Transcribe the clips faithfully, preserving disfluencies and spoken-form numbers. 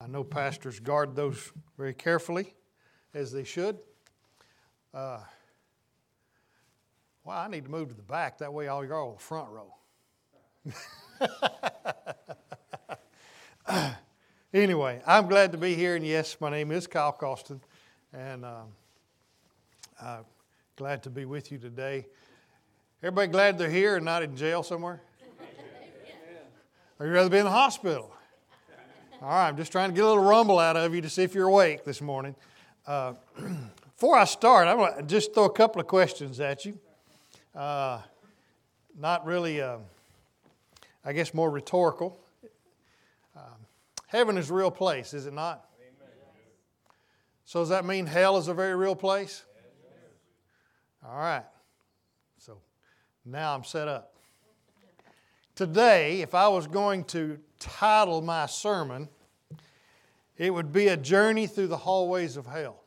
know pastors guard those very carefully, as they should. Uh, well, I need to move to the back. That way all you're all in the front row. Anyway, I'm glad to be here. And yes, my name is Kyle Costin. And um, I'm glad to be with you today. Everybody glad they're here and not in jail somewhere? Or you'd rather be in the hospital? All right, I'm just trying to get a little rumble out of you to see if you're awake this morning. Uh, before I start, I'm going to just throw a couple of questions at you. Uh, not really, uh, I guess, more rhetorical. Um, heaven is a real place, is it not? Amen. So does that mean hell is a very real place? All right. So now I'm set up. Today, if I was going to title my sermon, it would be A Journey Through the Hallways of Hell.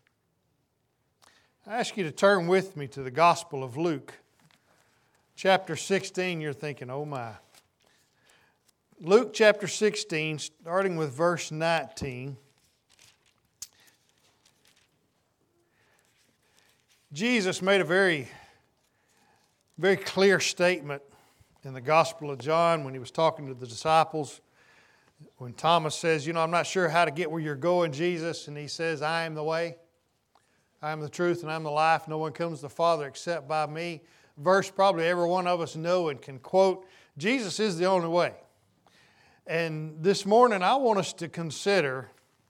I ask you to turn with me to the Gospel of Luke, chapter sixteen. You're thinking, oh my. Luke chapter sixteen, starting with verse nineteen. Jesus made a very, very clear statement in the Gospel of John when he was talking to the disciples. When Thomas says, you know, I'm not sure how to get where you're going, Jesus. And he says, I am the way, I am the truth, and I am the life. No one comes to the Father except by me. Verse probably every one of us know and can quote. Jesus is the only way. And this morning I want us to consider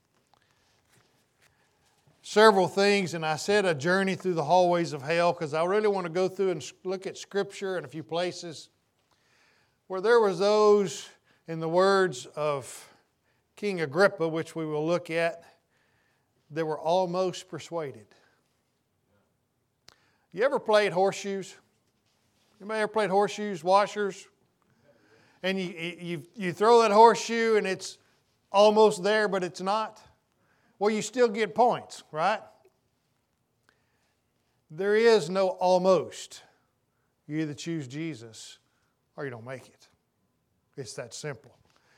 several things. And I said a journey through the hallways of hell because I really want to go through and look at Scripture in a few places where there was those, in the words of King Agrippa, which we will look at, they were almost persuaded. You ever played horseshoes? Anybody ever played horseshoes, washers? And you, you, you throw that horseshoe and it's almost there, but it's not? Well, you still get points, right? There is no almost. You either choose Jesus or you don't make it. It's that simple.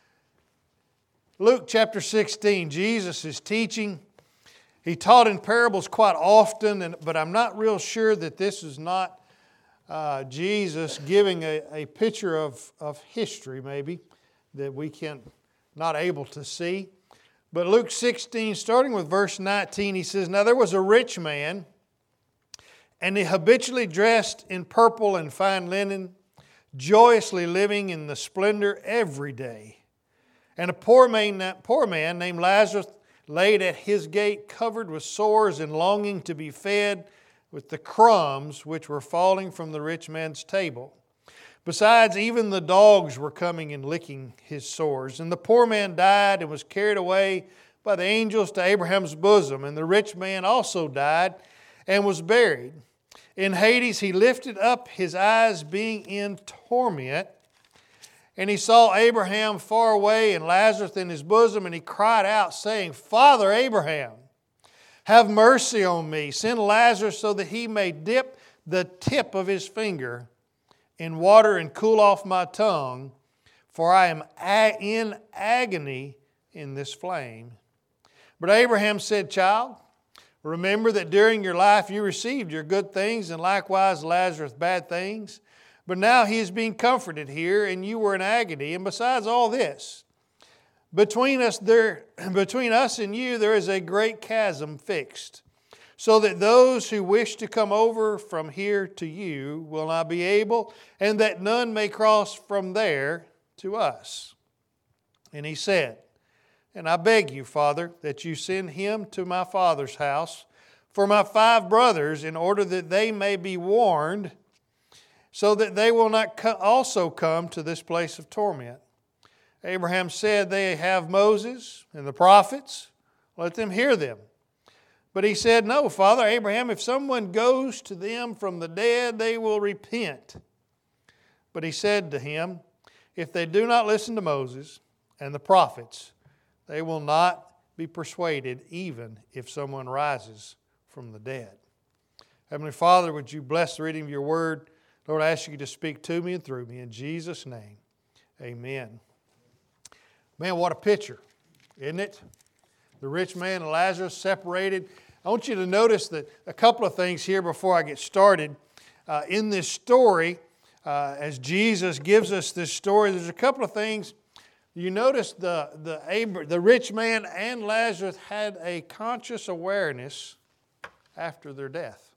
Luke chapter sixteen, Jesus is teaching. He taught in parables quite often, and, but I'm not real sure that this is not uh, Jesus giving a, a picture of, of history, maybe, that we can not able to see. But Luke sixteen, starting with verse nineteen, he says, Now there was a rich man, and he habitually dressed in purple and fine linen, joyously living in the splendor every day. And a poor man, poor man named Lazarus laid at his gate, covered with sores and longing to be fed with the crumbs which were falling from the rich man's table. Besides, even the dogs were coming and licking his sores. And the poor man died and was carried away by the angels to Abraham's bosom. And the rich man also died and was buried. In Hades he lifted up his eyes, being in torment, and he saw Abraham far away and Lazarus in his bosom, and he cried out, saying, Father Abraham, have mercy on me. Send Lazarus so that he may dip the tip of his finger in water and cool off my tongue, for I am in agony in this flame. But Abraham said, Child, remember that during your life you received your good things, and likewise Lazarus bad things. But now he is being comforted here, and you were in agony. And besides all this, between us there, between us and you there is a great chasm fixed, so that those who wish to come over from here to you will not be able, and that none may cross from there to us. And he said, And I beg you, Father, that you send him to my father's house for my five brothers, in order that they may be warned, so that they will not co- also come to this place of torment. Abraham said, They have Moses and the prophets. Let them hear them. But he said, No, Father Abraham, if someone goes to them from the dead, they will repent. But he said to him, If they do not listen to Moses and the prophets, they will not be persuaded, even if someone rises from the dead. Heavenly Father, would you bless the reading of your word? Lord, I ask you to speak to me and through me. In Jesus' name, amen. Man, what a picture. isn't it? The rich man and Lazarus separated. I want you to notice that a couple of things here before I get started. Uh, in this story, uh, as Jesus gives us this story, there's a couple of things. You notice the, the, Abra- the rich man and Lazarus had a conscious awareness after their death.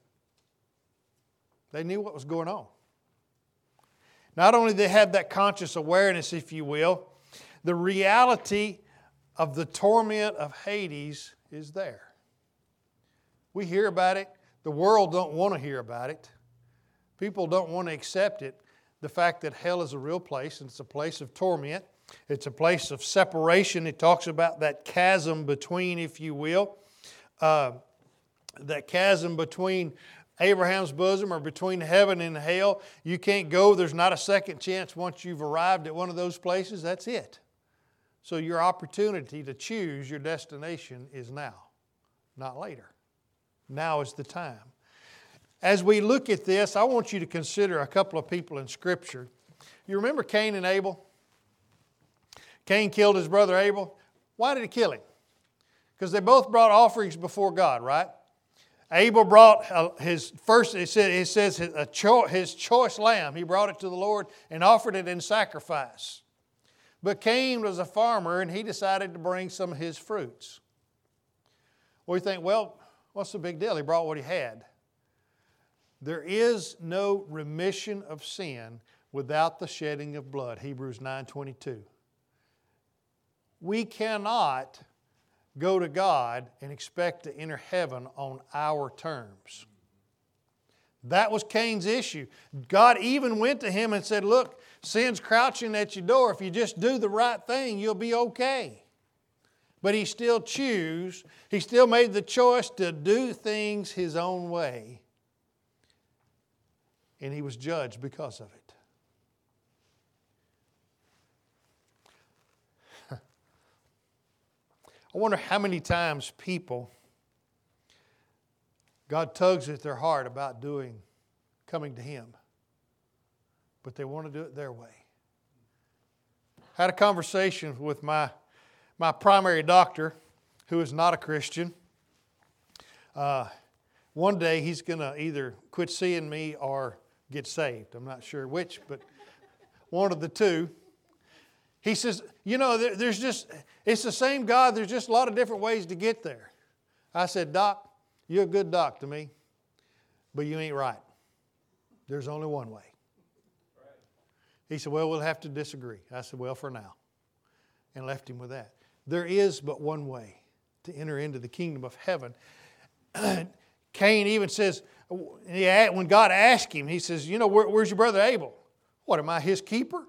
They knew what was going on. Not only did they have that conscious awareness, if you will, the reality of the torment of Hades is there. We hear about it. The world don't want to hear about it. People don't want to accept it. The fact that hell is a real place, and it's a place of torment. It's a place of separation. It talks about that chasm between, if you will, uh, that chasm between Abraham's bosom or between heaven and hell. You can't go. There's not a second chance once you've arrived at one of those places. That's it. So your opportunity to choose your destination is now, not later. Now is the time. As we look at this, I want you to consider a couple of people in Scripture. You remember Cain and Abel? Cain killed his brother Abel. Why did he kill him? Because they both brought offerings before God, right? Abel brought his first, it says, his choice lamb. He brought it to the Lord and offered it in sacrifice. But Cain was a farmer and he decided to bring some of his fruits. Well, you think, well, what's the big deal? He brought what he had. There is no remission of sin without the shedding of blood. Hebrews nine twenty-two. We cannot go to God and expect to enter heaven on our terms. That was Cain's issue. God even went to him and said, look, sin's crouching at your door. If you just do the right thing, you'll be okay. But he still chose, he still made the choice to do things his own way. And he was judged because of it. I wonder how many times people, God tugs at their heart about doing, coming to Him, but they want to do it their way. I had a conversation with my, my primary doctor, who is not a Christian. Uh, one day he's going to either quit seeing me or get saved. I'm not sure which, but one of the two. He says, you know, there, there's just, it's the same God. There's just a lot of different ways to get there. I said, Doc, you're a good doc to me, but you ain't right. There's only one way. He said, well, we'll have to disagree. I said, well, for now. And left him with that. There is but one way to enter into the kingdom of heaven. Cain even says, when God asked him, he says, you know, where, where's your brother Abel? What, am I his keeper?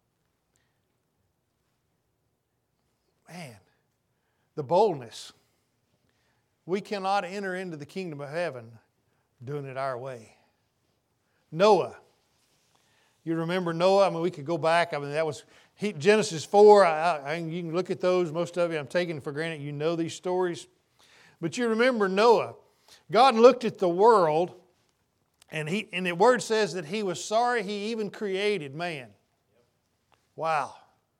Man, the boldness. We cannot enter into the kingdom of heaven doing it our way. Noah. You remember Noah? I mean, we could go back. I mean, that was he, Genesis four. I, I, you can look at those. Most of you, I'm taking for granted, you know these stories. But you remember Noah. God looked at the world, and, he, and the Word says that He was sorry He even created man. Wow.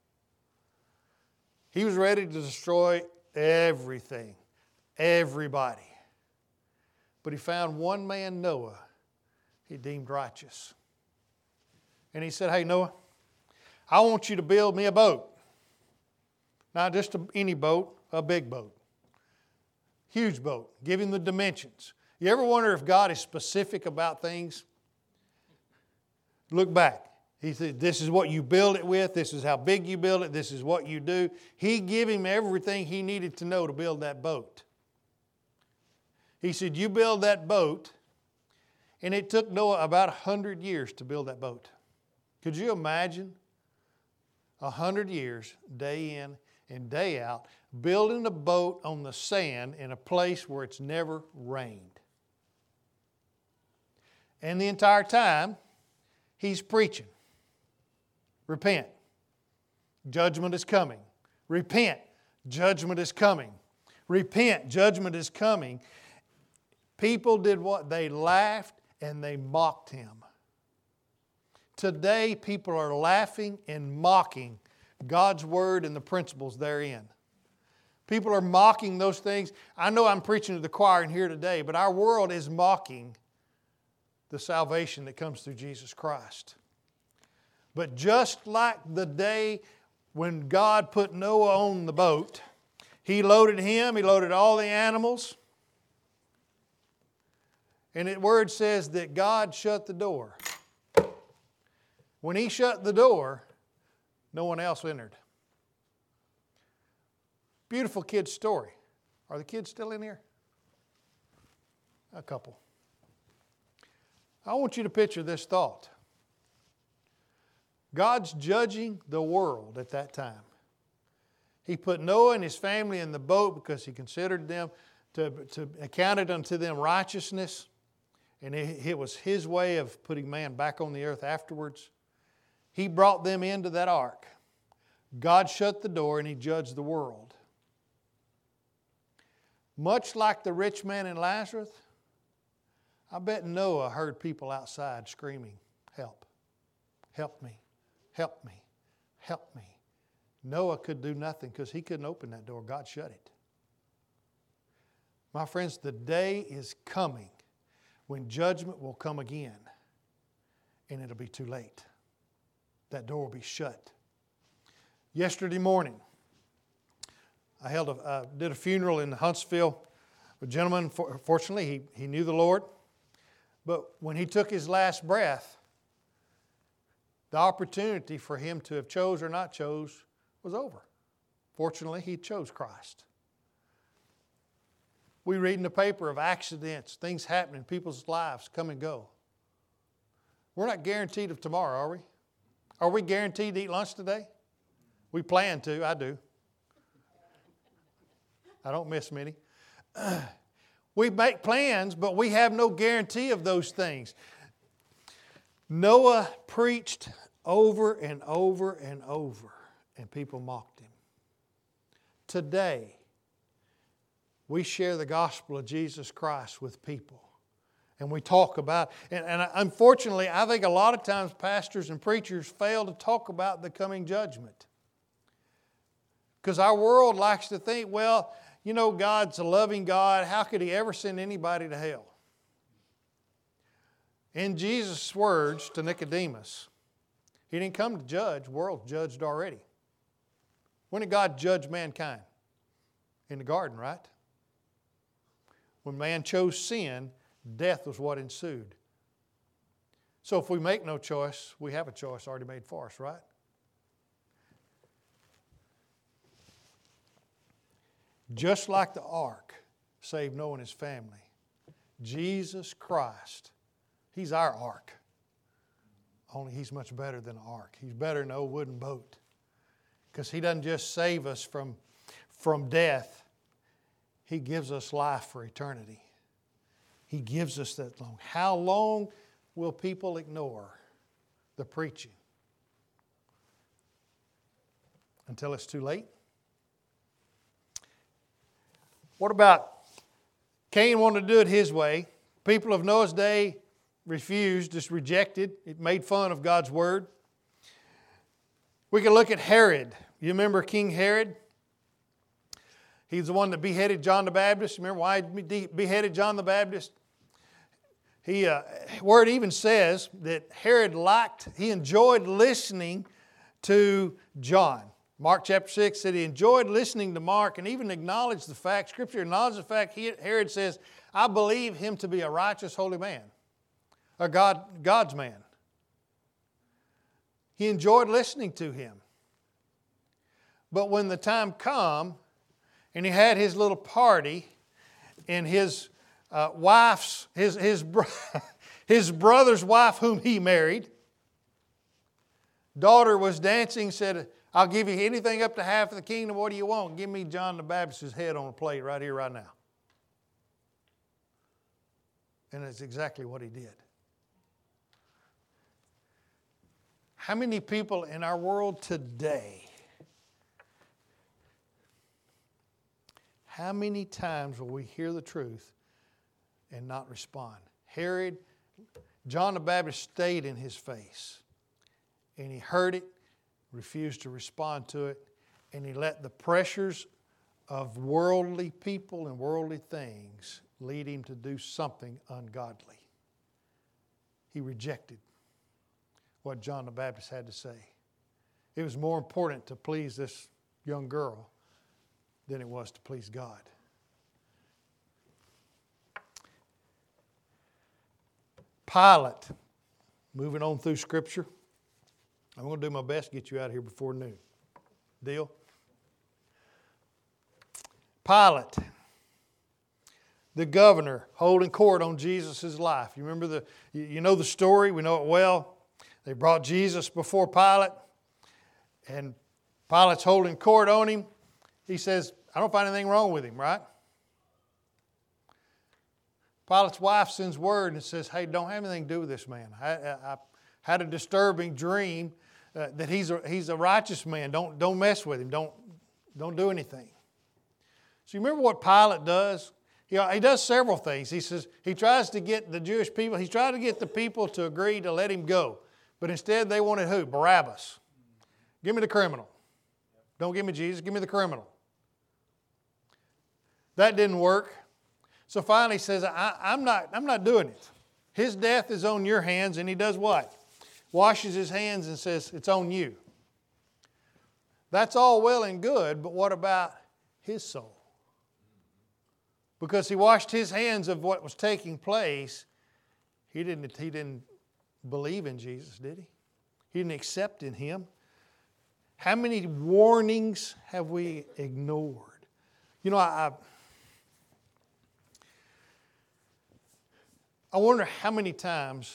He was ready to destroy everything, everybody. But He found one man, Noah, He deemed righteous. And He said, hey, Noah, I want you to build me a boat. Not just a, any boat, a big boat. Huge boat. Give him the dimensions. You ever wonder if God is specific about things? Look back. He said, this is what you build it with. This is how big you build it. This is what you do. He gave him everything he needed to know to build that boat. He said, you build that boat. And it took Noah about a hundred years to build that boat. Could you imagine? A hundred years, day in and day out, building a boat on the sand in a place where it's never rained. And the entire time, he's preaching. Repent. Judgment is coming. Repent. Judgment is coming. Repent. Judgment is coming. People did what? They laughed and they mocked him. Today, people are laughing and mocking God's Word and the principles therein. People are mocking those things. I know I'm preaching to the choir in here today, but our world is mocking the salvation that comes through Jesus Christ. But just like the day when God put Noah on the boat, He loaded him, He loaded all the animals. And the Word says that God shut the door. When He shut the door, no one else entered. Beautiful kid's story. Are the kids still in here? A couple. I want you to picture this thought. God's judging the world at that time. He put Noah and his family in the boat because He considered them to, to accounted unto them righteousness. And it, it was His way of putting man back on the earth afterwards. He brought them into that ark. God shut the door and He judged the world. Much like the rich man and Lazarus, I bet Noah heard people outside screaming, "Help, help me, help me, help me." Noah could do nothing because he couldn't open that door. God shut it. My friends, the day is coming when judgment will come again, and it'll be too late. That door will be shut. Yesterday morning, I held a, uh, did a funeral in Huntsville. A gentleman, fortunately, he, he knew the Lord. But when he took his last breath, the opportunity for him to have chose or not chose was over. Fortunately, he chose Christ. We read in the paper of accidents, things happening, people's lives come and go. We're not guaranteed of tomorrow, are we? Are we guaranteed to eat lunch today? We plan to, I do. I don't miss many. We make plans, but we have no guarantee of those things. Noah preached over and over and over, and people mocked him. Today, we share the gospel of Jesus Christ with people. And we talk about, and, and unfortunately, I think a lot of times pastors and preachers fail to talk about the coming judgment. Because our world likes to think, well, you know, God's a loving God. How could He ever send anybody to hell? In Jesus' words to Nicodemus, He didn't come to judge. The world's judged already. When did God judge mankind? In the garden, right? When man chose sin, death was what ensued. So if we make no choice, we have a choice already made for us, right? Just like the ark saved Noah and his family, Jesus Christ, He's our ark. Only He's much better than an ark. He's better than an old wooden boat. Because He doesn't just save us from, from death. He gives us life for eternity. He gives us that long. How long will people ignore the preaching? Until it's too late? What about Cain wanted to do it his way? People of Noah's day refused, just rejected. It made fun of God's word. We can look at Herod. You remember King Herod? He's the one that beheaded John the Baptist. Remember why he beheaded John the Baptist? He, uh, where it even says that Herod liked, he enjoyed listening to John. Mark chapter six said he enjoyed listening to Mark and even acknowledged the fact, Scripture acknowledged the fact, he, Herod says, I believe him to be a righteous, holy man, a God, God's man. He enjoyed listening to him. But when the time come, and he had his little party, and his uh, wife's, his, his, bro- his brother's wife whom he married, daughter was dancing, said, I'll give you anything up to half of the kingdom. What do you want? Give me John the Baptist's head on a plate right here, right now. And that's exactly what he did. How many people in our world today, how many times will we hear the truth and not respond? Herod, John the Baptist stayed in his face. And he heard it, refused to respond to it, and he let the pressures of worldly people and worldly things lead him to do something ungodly. He rejected what John the Baptist had to say. It was more important to please this young girl than it was to please God. Pilate, moving on through Scripture. I'm going to do my best to get you out of here before noon. Deal? Pilate, the governor, holding court on Jesus' life. You remember the, you know the story, we know it well. They brought Jesus before Pilate, and Pilate's holding court on him. He says, I don't find anything wrong with him, right? Pilate's wife sends word and says, hey, don't have anything to do with this man. I, I, I had a disturbing dream uh, that he's a, he's a righteous man. Don't, don't mess with him. Don't, don't do anything. So you remember what Pilate does? He, he does several things. He says he tries to get the Jewish people, he's trying to get the people to agree to let him go. But instead they wanted who? Barabbas. Give me the criminal. Don't give me Jesus, give me the criminal. That didn't work. So finally he says, I, I'm not, I'm not doing it. His death is on your hands, and he does what? Washes his hands and says, it's on you. That's all well and good, but what about his soul? Because he washed his hands of what was taking place, he didn't, he didn't believe in Jesus, did he? He didn't accept in him. How many warnings have we ignored? You know, I... I I wonder how many times,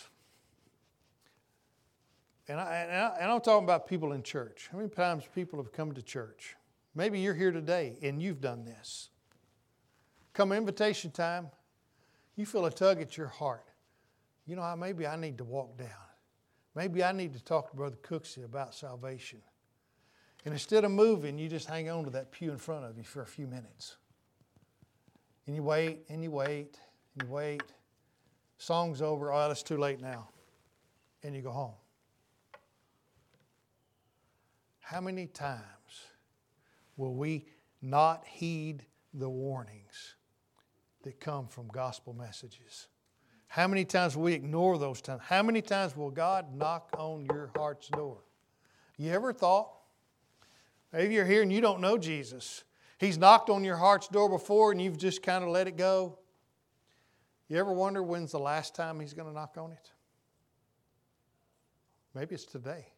and, I, and, I, and I'm talking about people in church, how many times people have come to church? Maybe you're here today and you've done this. Come invitation time, you feel a tug at your heart. You know, maybe I need to walk down. Maybe I need to talk to Brother Cooksey about salvation. And instead of moving, you just hang on to that pew in front of you for a few minutes. And you wait, and you wait, and you wait. Song's over. Oh, it's too late now. And you go home. How many times will we not heed the warnings that come from gospel messages? How many times will we ignore those times? How many times will God knock on your heart's door? You ever thought, maybe you're here and you don't know Jesus. He's knocked on your heart's door before and you've just kind of let it go. You ever wonder when's the last time He's going to knock on it? Maybe it's today.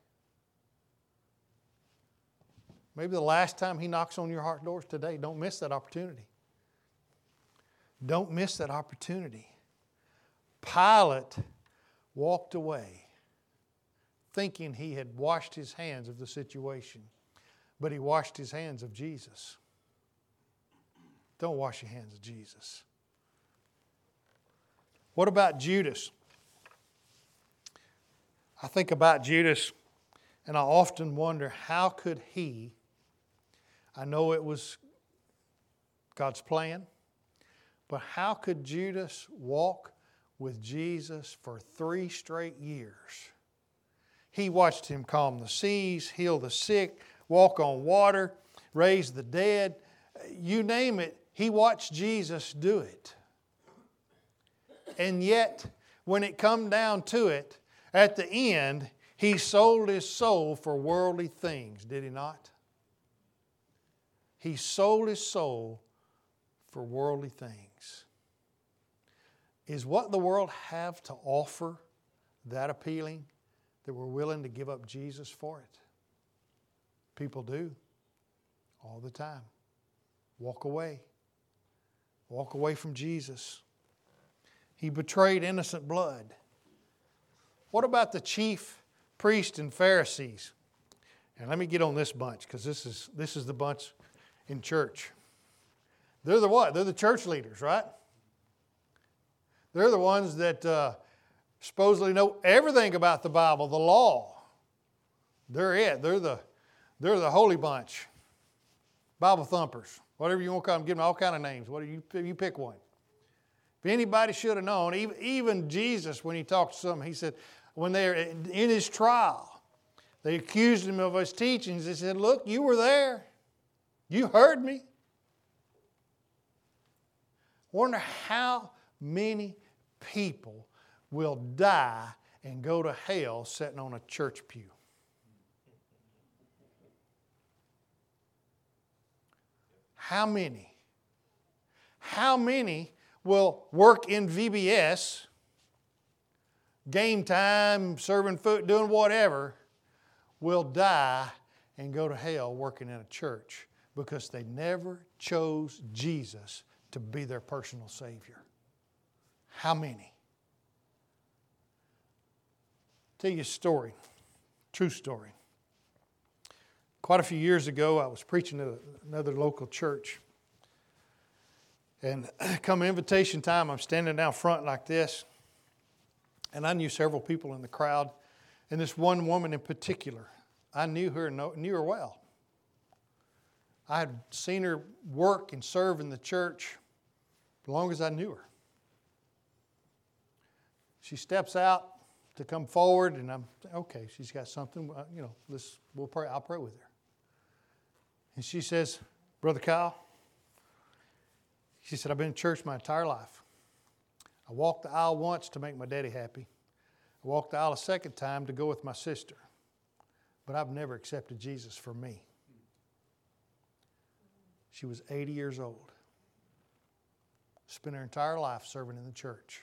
Maybe the last time He knocks on your heart doors today. Don't miss that opportunity. Don't miss that opportunity. Pilate walked away thinking he had washed his hands of the situation, but he washed his hands of Jesus. Don't wash your hands of Jesus. What about Judas? I think about Judas, and I often wonder, how could he, I know it was God's plan, but how could Judas walk with Jesus for three straight years? He watched Him calm the seas, heal the sick, walk on water, raise the dead. You name it, he watched Jesus do it. And yet, when it come down to it, at the end, he sold his soul for worldly things, did he not? He sold his soul for worldly things. Is what the world have to offer that appealing that we're willing to give up Jesus for it? People do all the time. Walk away. Walk away from Jesus. He betrayed innocent blood. What about the chief priests and Pharisees? And let me get on this bunch, because this is this is the bunch in church. They're the what? They're the church leaders, right? They're the ones that uh, supposedly know everything about the Bible, the law. They're it. They're the they're the holy bunch. Bible thumpers, whatever you want to call them. Give them all kind of names. What do you you pick one? If anybody should have known, even, even Jesus, when He talked to some, He said, when they were in His trial, they accused Him of His teachings. They said, look, you were there. You heard me. Wonder how many people will die and go to hell sitting on a church pew. How many? How many will work in V B S, game time, serving food, doing whatever, will die and go to hell working in a church because they never chose Jesus to be their personal Savior? How many? Tell you a story, true story. Quite a few years ago, I was preaching at another local church. And come invitation time, I'm standing down front like this. And I knew several people in the crowd. And this one woman in particular, I knew her, knew her well. I had seen her work and serve in the church as long as I knew her. She steps out to come forward, and I'm okay. She's got something. You know, let's we'll pray. I'll pray with her. And she says, "Brother Kyle," she said, "I've been in church my entire life. I walked the aisle once to make my daddy happy. I walked the aisle a second time to go with my sister. But I've never accepted Jesus for me." She was eighty years old. Spent her entire life serving in the church.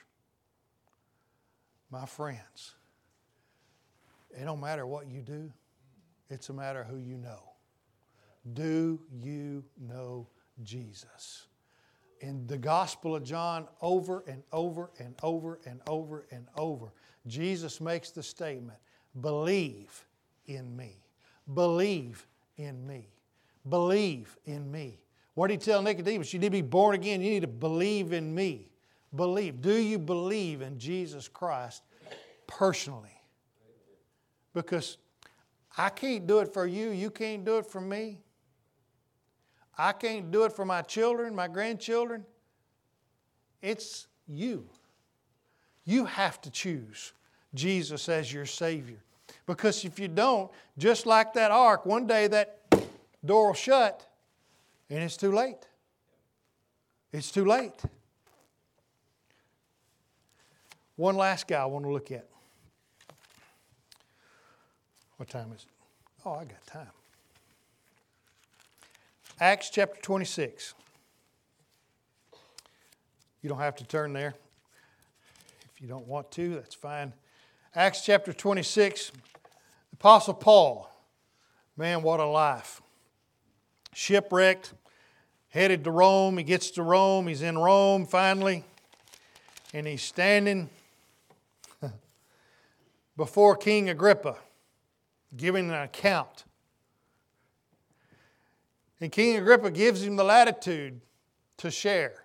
My friends, it don't matter what you do. It's a matter of who you know. Do you know Jesus? In the Gospel of John, over and over and over and over and over, Jesus makes the statement, believe in me. Believe in me. Believe in me. What did he tell Nicodemus? You need to be born again. You need to believe in me. Believe. Do you believe in Jesus Christ personally? Because I can't do it for you. You can't do it for me. I can't do it for my children, my grandchildren. It's you. You have to choose Jesus as your Savior. Because if you don't, just like that ark, one day that door will shut and it's too late. It's too late. One last guy I want to look at. What time is it? Oh, I got time. Acts chapter twenty-six. You don't have to turn there. If you don't want to, that's fine. Acts chapter twenty-six. The Apostle Paul. Man, what a life. Shipwrecked. Headed to Rome. He gets to Rome. He's in Rome finally. And he's standing before King Agrippa, giving an account. And King Agrippa gives him the latitude to share.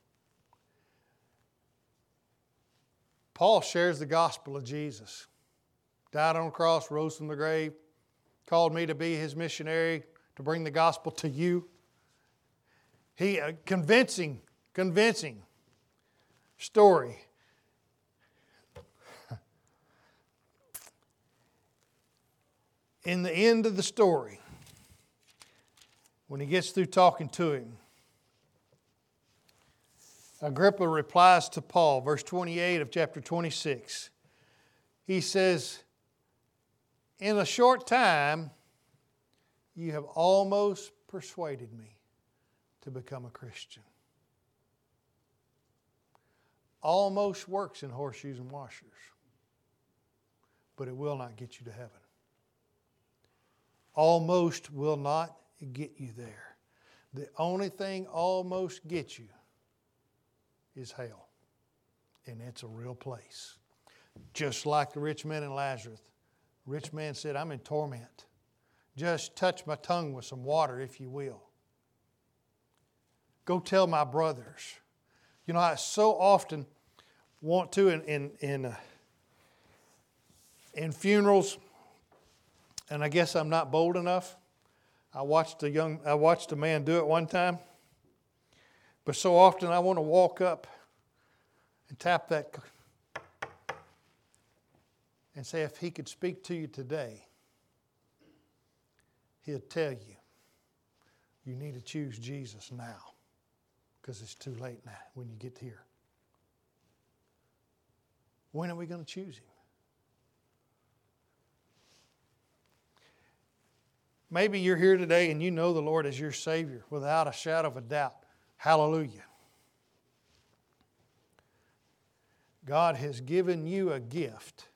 Paul shares the gospel of Jesus. Died on a cross, rose from the grave, called me to be his missionary, to bring the gospel to you. He, a convincing, convincing story. In the end of the story, when he gets through talking to him, Agrippa replies to Paul, verse twenty-eight of chapter twenty-six. He says, "In a short time, you have almost persuaded me to become a Christian." Almost works in horseshoes and washers, but it will not get you to heaven. Almost will not get you there. The only thing almost gets you is hell. And it's a real place. Just like the rich man and Lazarus. The rich man said, "I'm in torment. Just touch my tongue with some water, if you will. Go tell my brothers." You know, I so often want to in in in, uh, in funerals, and I guess I'm not bold enough. I watched a young, I watched a man do it one time. But so often I want to walk up and tap that and say, if he could speak to you today, he'll tell you, you need to choose Jesus now. because it's too late now when you get here. When are we going to choose Him? Maybe you're here today and you know the Lord as your Savior without a shadow of a doubt. Hallelujah. God has given you a gift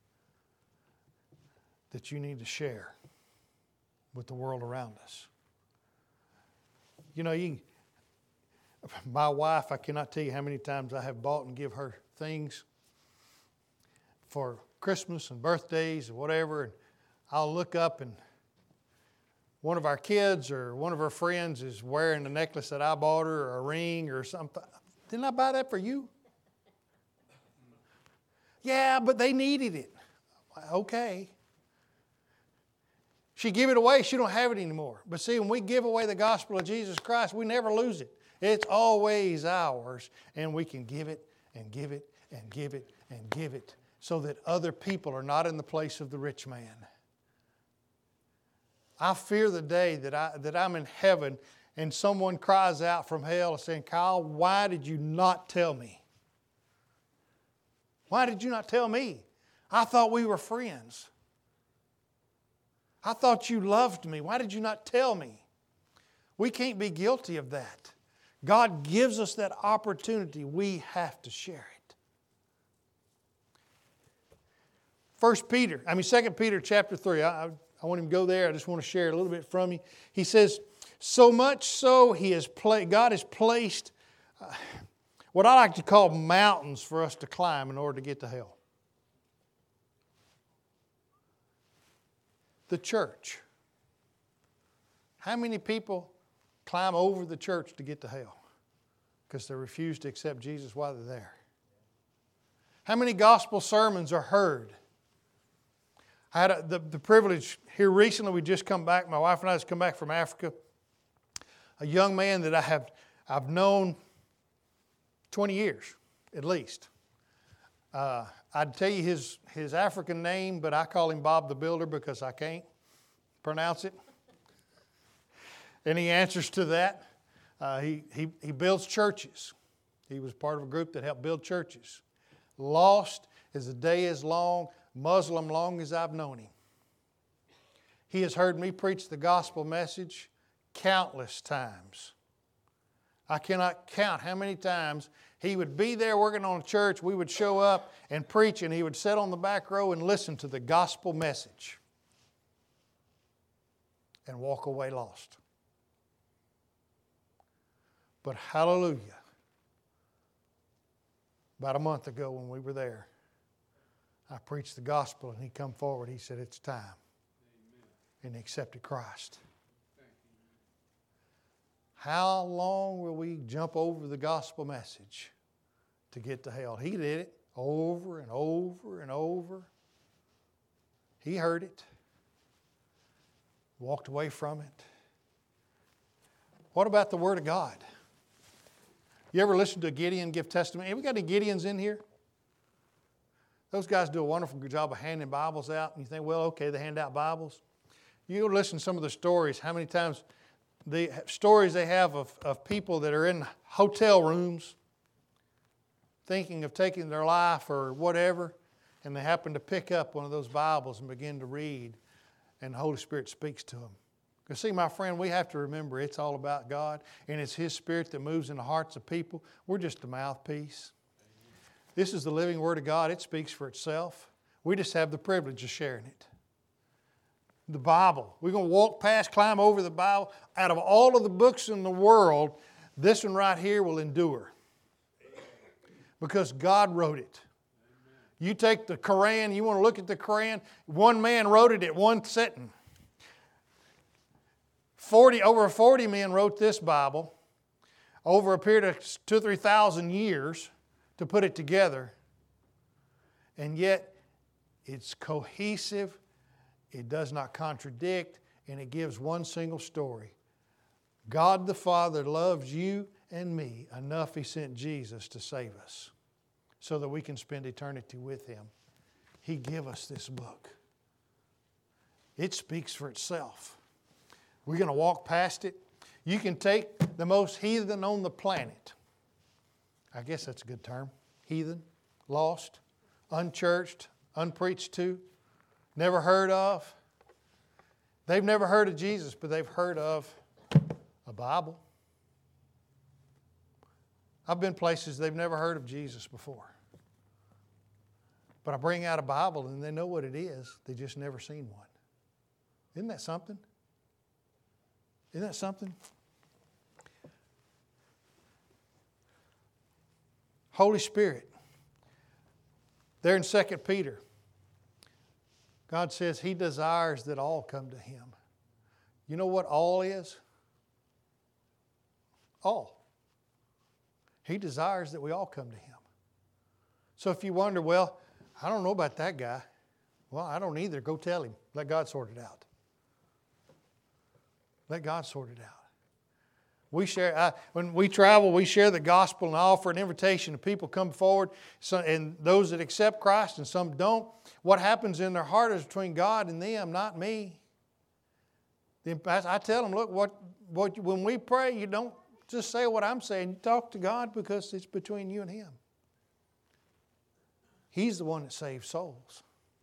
that you need to share with the world around us. You know, you, my wife, I cannot tell you how many times I have bought and give her things for Christmas and birthdays or whatever, and I'll look up and one of our kids or one of her friends is wearing a necklace that I bought her or a ring or something. Didn't I buy that for you? Yeah, but they needed it. Okay. She give it away, she don't have it anymore. But see, when we give away the gospel of Jesus Christ, we never lose it. It's always ours, and we can give it and give it and give it and give it so that other people are not in the place of the rich man. I fear the day that, I, that I'm in heaven and someone cries out from hell saying, Kyle, why did you not tell me? Why did you not tell me? I thought we were friends. I thought you loved me. Why did you not tell me? We can't be guilty of that. God gives us that opportunity. We have to share it. First Peter, I mean Second Peter chapter three. I, I, I want him to go there. I just want to share a little bit from you. He says, so much so he has pla- God has placed uh, what I like to call mountains for us to climb in order to get to hell. The church. How many people climb over the church to get to hell? Because they refuse to accept Jesus while they're there. How many gospel sermons are heard? I had a, the, the privilege here recently, we just come back, my wife and I just come back from Africa. A young man that I have I've known twenty years at least. Uh, I'd tell you his, his African name, but I call him Bob the Builder because I can't pronounce it. And he answers to that. Uh, he, he, he builds churches. He was part of a group that helped build churches. Lost as the day is long, Muslim long as I've known him. He has heard me preach the gospel message countless times. I cannot count how many times he would be there working on a church, we would show up and preach, and he would sit on the back row and listen to the gospel message and walk away lost. But hallelujah, about a month ago when we were there, I preached the gospel and he come forward. He said, it's time. Amen. And he accepted Christ. How long will we jump over the gospel message to get to hell? He did it over and over and over. He heard it, walked away from it. What about the Word of God? You ever listen to Gideon give testimony? Have we got any Gideons in here? Those guys do a wonderful job of handing Bibles out. And you think, well, okay, they hand out Bibles. You go listen to some of the stories, how many times the stories they have of, of people that are in hotel rooms thinking of taking their life or whatever, and they happen to pick up one of those Bibles and begin to read, and the Holy Spirit speaks to them. Because see, my friend, we have to remember it's all about God, and it's His Spirit that moves in the hearts of people. We're just a mouthpiece. This is the living Word of God. It speaks for itself. We just have the privilege of sharing it. The Bible. We're going to walk past, climb over the Bible. Out of all of the books in the world, this one right here will endure. Because God wrote it. You take the Quran, you want to look at the Quran, one man wrote it at one sitting. Forty, over forty men wrote this Bible over a period of two or three thousand years to put it together. And yet, it's cohesive. It does not contradict, and it gives one single story. God the Father loves you and me enough He sent Jesus to save us so that we can spend eternity with Him. He gave us this book. It speaks for itself. We're going to walk past it. You can take the most heathen on the planet. I guess that's a good term. Heathen, lost, unchurched, unpreached to, never heard of. They've never heard of Jesus, but they've heard of a Bible. I've been places they've never heard of Jesus before. But I bring out a Bible and they know what it is. They just never seen one. Isn't that something? Isn't that something? Holy Spirit. There in Second Peter, God says He desires that all come to Him. You know what all is? All. He desires that we all come to Him. So if you wonder, well, I don't know about that guy. Well, I don't either. Go tell him. Let God sort it out. Let God sort it out. We share, I, when we travel, we share the gospel and offer an invitation to people come forward, so, and those that accept Christ and some don't. What happens in their heart is between God and them, not me. I tell them, look, what, what, when we pray, you don't just say what I'm saying. You talk to God because it's between you and Him. He's the one that saves souls.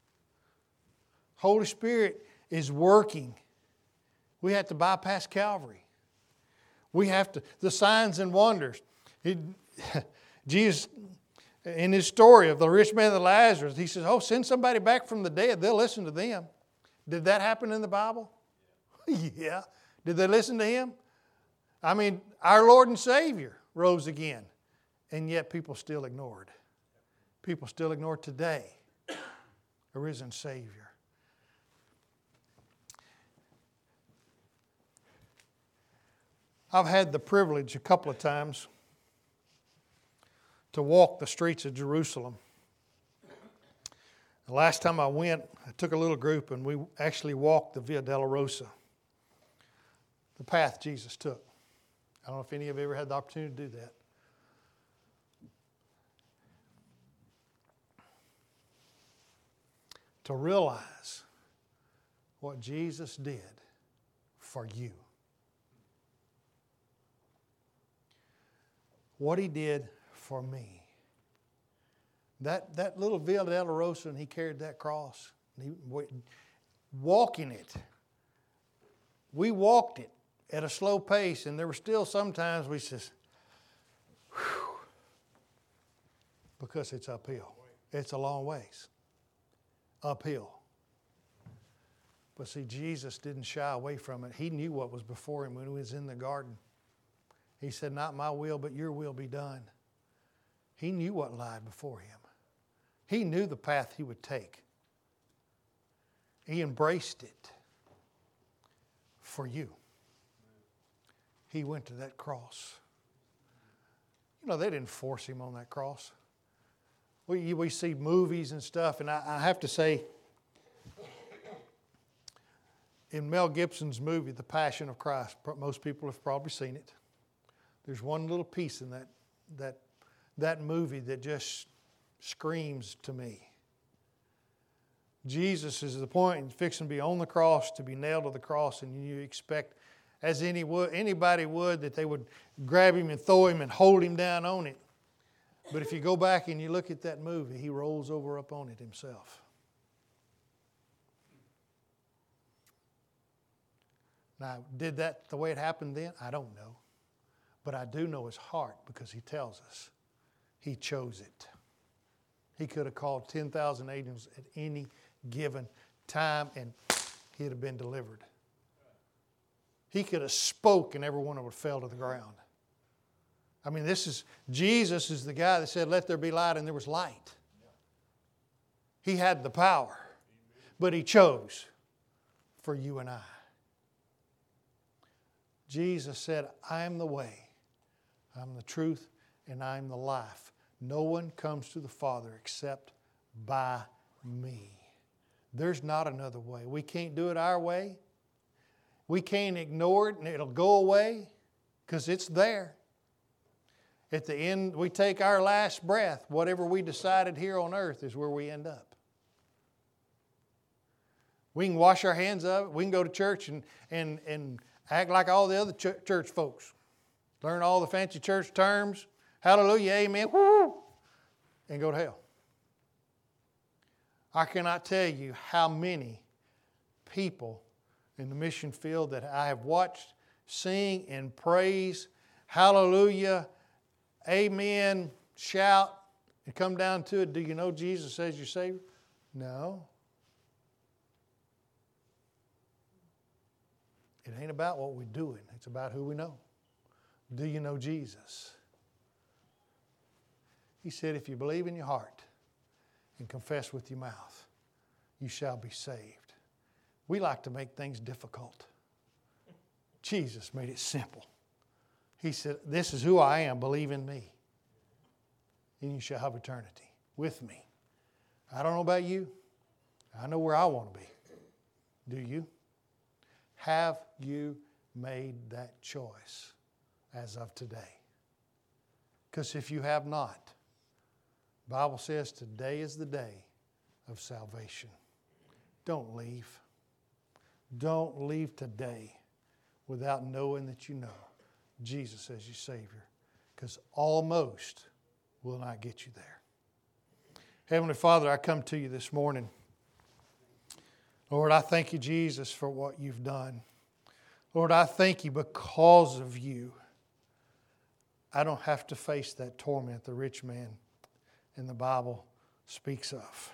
Holy Spirit is working. We have to bypass Calvary. We have to, the signs and wonders. He, Jesus, in His story of the rich man and Lazarus, He says, oh, send somebody back from the dead. They'll listen to them. Did that happen in the Bible? Yeah. Did they listen to Him? I mean, our Lord and Savior rose again, and yet people still ignored. People still ignore today a risen Savior. I've had the privilege a couple of times to walk the streets of Jerusalem. The last time I went, I took a little group and we actually walked the Via Dolorosa, the path Jesus took. I don't know if any of you ever had the opportunity to do that. To realize what Jesus did for you. What He did for me. That, that little Via Dolorosa, and He carried that cross. He, walking it. We walked it at a slow pace, and there were still sometimes we says, whew, because it's uphill. It's a long ways. Uphill. But see, Jesus didn't shy away from it. He knew what was before Him when He was in the garden. He said, not my will, but your will be done. He knew what lied before Him. He knew the path He would take. He embraced it for you. He went to that cross. You know, they didn't force Him on that cross. We, we see movies and stuff, and I, I have to say, in Mel Gibson's movie, The Passion of Christ, most people have probably seen it. There's one little piece in that, that, that movie that just screams to me. Jesus is at the point and fixing to be on the cross, to be nailed to the cross, and you expect, as any would, anybody would, that they would grab Him and throw Him and hold Him down on it. But if you go back and you look at that movie, He rolls over up on it Himself. Now, did that the way it happened then? I don't know. But I do know His heart because He tells us He chose it. He could have called ten thousand angels at any given time and He'd have been delivered. He could have spoke and every one of them would have fell to the ground. I mean, this is, Jesus is the guy that said, let there be light, and there was light. He had the power, but He chose for you and I. Jesus said, I am the way, I'm the truth, and I'm the life. No one comes to the Father except by me. There's not another way. We can't do it our way. We can't ignore it and it'll go away because it's there. At the end, we take our last breath. Whatever we decided here on earth is where we end up. We can wash our hands of it. We can go to church and, and, and Act like all the other ch- church folks. Learn all the fancy church terms. Hallelujah, amen, woo, and go to hell. I cannot tell you how many people in the mission field that I have watched sing and praise, hallelujah, amen, shout, and come down to it. Do you know Jesus as your Savior? No. It ain't about what we're doing. It's about who we know. Do you know Jesus? He said, if you believe in your heart and confess with your mouth, you shall be saved. We like to make things difficult. Jesus made it simple. He said, this is who I am. Believe in me. And you shall have eternity with me. I don't know about you. I know where I want to be. Do you? Have you made that choice as of today? Because if you have not, the Bible says today is the day of salvation. Don't leave. Don't leave today without knowing that you know Jesus as your Savior. Because almost will not get you there. Heavenly Father, I come to you this morning. Lord, I thank you, Jesus, for what you've done. Lord, I thank you because of you. I don't have to face that torment the rich man in the Bible speaks of.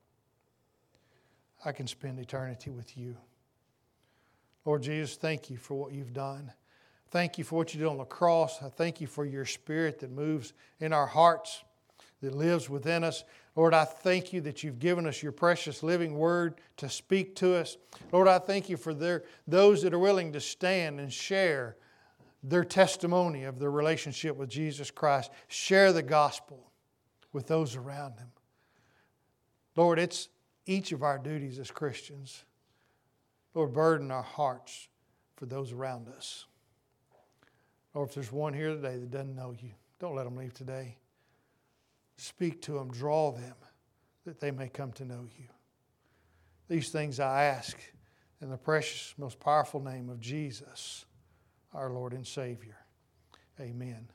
I can spend eternity with you. Lord Jesus, thank you for what you've done. Thank you for what you did on the cross. I thank you for your Spirit that moves in our hearts, that lives within us. Lord, I thank you that you've given us your precious living word to speak to us. Lord, I thank you for their, those that are willing to stand and share their testimony of their relationship with Jesus Christ. Share the gospel with those around them. Lord, it's each of our duties as Christians. Lord, burden our hearts for those around us. Lord, if there's one here today that doesn't know you, don't let them leave today. Speak to them, draw them, that they may come to know you. These things I ask in the precious, most powerful name of Jesus, our Lord and Savior. Amen.